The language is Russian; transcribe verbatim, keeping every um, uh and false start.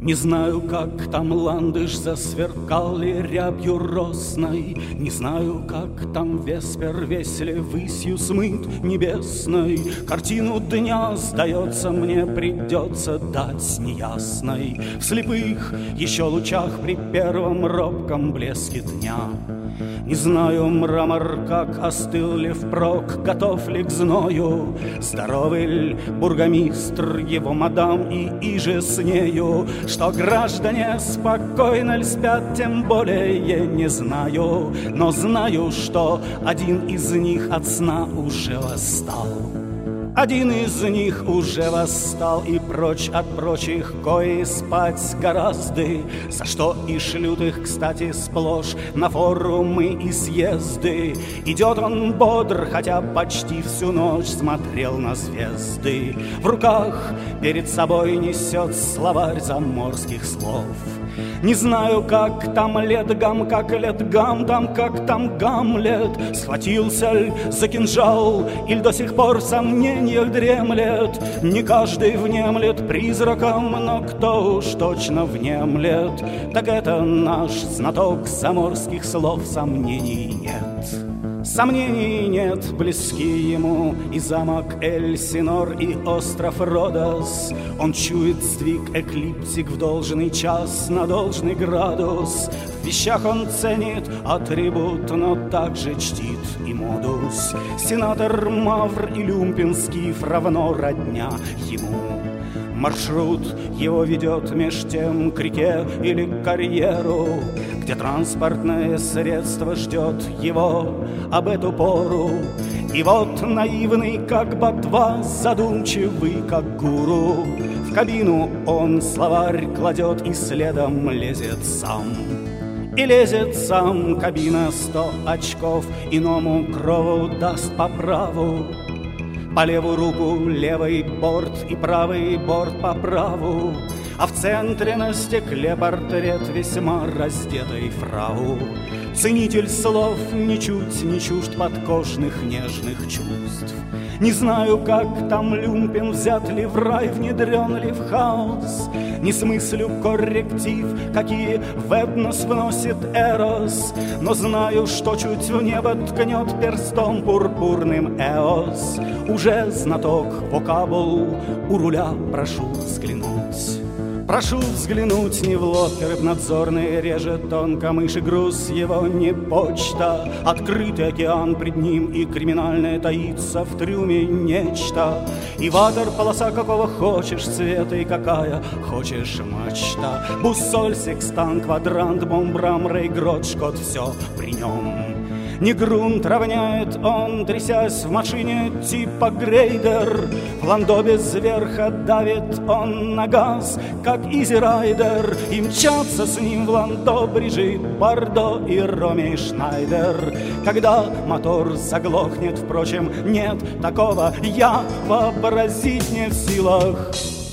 Не знаю, как там ландыш засверкал ли рябью росной, Не знаю, как там веспер веселе высью смыт небесной. Картину дня, сдается мне, придется дать неясной В слепых еще лучах при первом робком блеске дня. Не знаю, мрамор как остыл ли впрок, готов ли к зною, Здоровый ль бургомистр, его мадам и иже с нею, Что граждане спокойно ль спят, тем более не знаю, Но знаю, что один из них от сна уже восстал. Один из них уже восстал и прочь от прочих, кои спать гораздо, За что и шлют их, кстати, сплошь на форумы и съезды. Идет он бодр, хотя почти всю ночь смотрел на звезды. В руках перед собой несет словарь заморских слов. Не знаю, как там Летгам, как Летгам, там как там Гамлет. Схватился ль за кинжал, или до сих пор в сомнениях дремлет. Не каждый внемлет призраком, но кто уж точно внемлет, Так это наш знаток заморских слов, сомнений нет. Сомнений нет, близки ему и замок Эльсинор, и остров Родос. Он чует сдвиг эклиптик в должный час на должный градус. В вещах он ценит атрибут, но также чтит и модус. Сенатор Мавр и Люмпинский равно родня ему. Маршрут его ведет меж тем к реке или к карьеру, Где транспортное средство ждет его об эту пору. И вот наивный, как ботва, задумчивый, как гуру, В кабину он словарь кладет и следом лезет сам. И лезет сам, кабина сто очков иному крову даст по праву. По левую руку левый борт и правый борт по праву, А в центре на стекле портрет весьма раздетой фрау. Ценитель слов ничуть не чужд подкожных нежных чувств. Не знаю, как там Люмпин, взят ли в рай, внедрен ли в хаос. Не смыслю корректив, какие в этнос вносит Эрос, Но знаю, что чуть в небо ткнет перстом пурпурным Эос. Уже знаток вокабул, у руля прошу взглянуть. Прошу взглянуть, не в лоб рыбнадзорный режет тонко мышь, и груз его не почта. Открытый океан пред ним, и криминальное таится в трюме нечто. И ватер полоса какого хочешь цвета, и какая хочешь мачта. Буссоль, секстан, квадрант, бомбрам, рейгрот, шкот, все при нем. Не грунт равняет он, трясясь в машине типа грейдер. В ландо без верха давит он на газ, как изирайдер. И мчатся с ним в ландо Брижит Бардо и Роми Шнайдер. Когда мотор заглохнет, впрочем, нет такого, я вообразить не в силах.